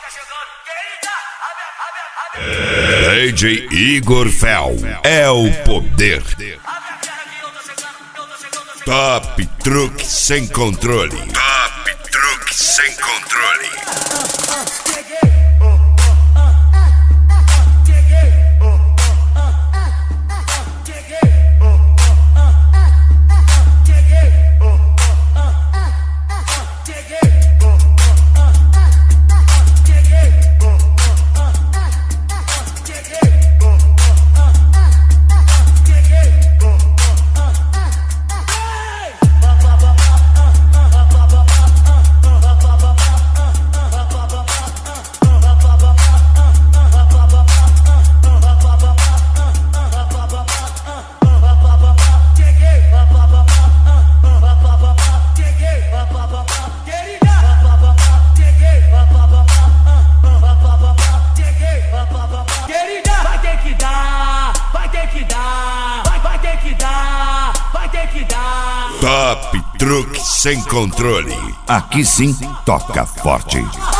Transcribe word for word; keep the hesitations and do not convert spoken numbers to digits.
D J Igor Fel é o poder. Top Truque sem controle. Top Truque sem controle. Top Truque sem controle. Aqui sim toca forte.